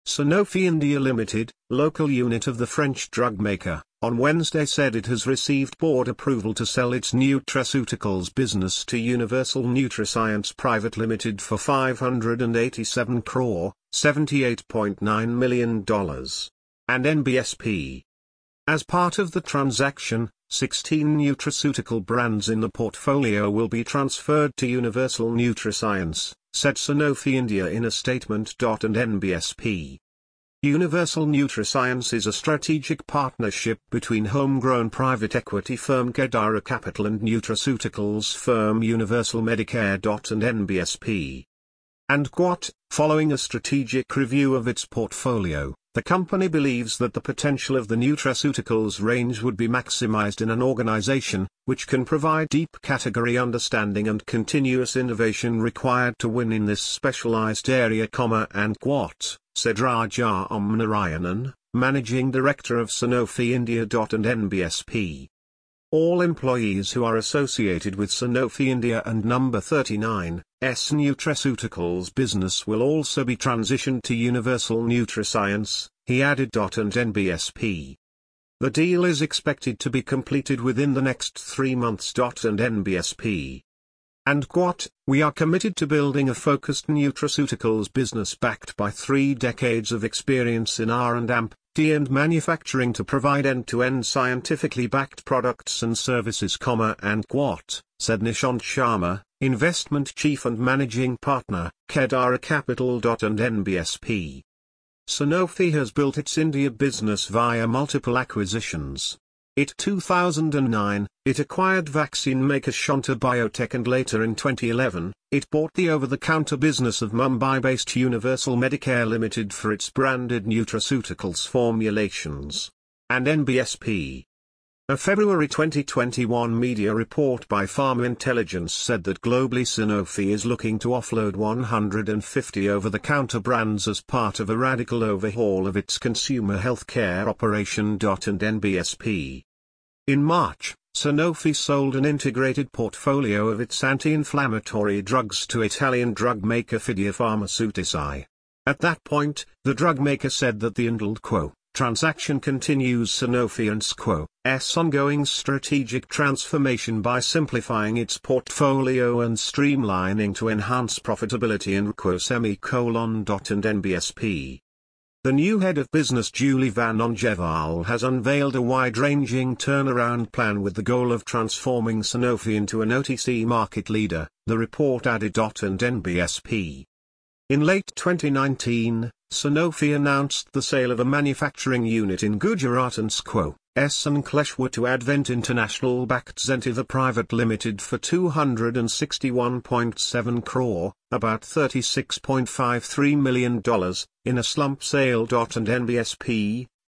Sanofi India Limited, local unit of the French drug maker, on Wednesday said it has received board approval to sell its nutraceuticals business to Universal Nutriscience Private Limited for $587 crore, $78.9 million, and NBSP. As part of the transaction, 16 nutraceutical brands in the portfolio will be transferred to Universal Nutriscience, said Sanofi India in a statement. And NBSP. Universal Nutriscience is a strategic partnership between homegrown private equity firm Kedara Capital and nutraceuticals firm Universal Medicare. And NBSP. And Quat, following a strategic review of its portfolio, the company believes that the potential of the nutraceuticals range would be maximized in an organization, which can provide deep category understanding and continuous innovation required to win in this specialized area, and Quat, said Raja Narayanan, managing director of Sanofi India. And NBSP. All employees who are associated with Sanofi India and Number 39's nutraceuticals business will also be transitioned to Universal Nutriscience, he added. And NBSP. The deal is expected to be completed within the next 3 months. And NBSP. And Quat, we are committed to building a focused nutraceuticals business backed by 3 decades of experience in R&D and manufacturing to provide end-to-end scientifically backed products and services, and Quat, said Nishant Sharma, investment chief and managing partner, Kedara Capital. And NBSP. Sanofi has built its India business via multiple acquisitions. In 2009, it acquired vaccine maker Shanta Biotech, and later in 2011, it bought the over-the-counter business of Mumbai-based Universal Medicare Limited for its branded nutraceuticals formulations. And NBSP. A February 2021 media report by Pharma Intelligence said that globally Sanofi is looking to offload 150 over-the-counter brands as part of a radical overhaul of its consumer healthcare operation. And NBSP. In March, Sanofi sold an integrated portfolio of its anti-inflammatory drugs to Italian drug maker Fidia Farmaceuticals. At that point, the drug maker said that the transaction continues Sanofi and SQ's ongoing strategic transformation by simplifying its portfolio and streamlining to enhance profitability and And NBSP. The new head of business Julie Van Ongeval has unveiled a wide-ranging turnaround plan with the goal of transforming Sanofi into an OTC market leader, the report added. And NBSP. In late 2019, Sanofi announced the sale of a manufacturing unit in Gujarat and SQ's Ankleshwar to Advent International backed Zentiva Private Limited for $261.7 crore, about $36.53 million, in a slump sale. And NBSP,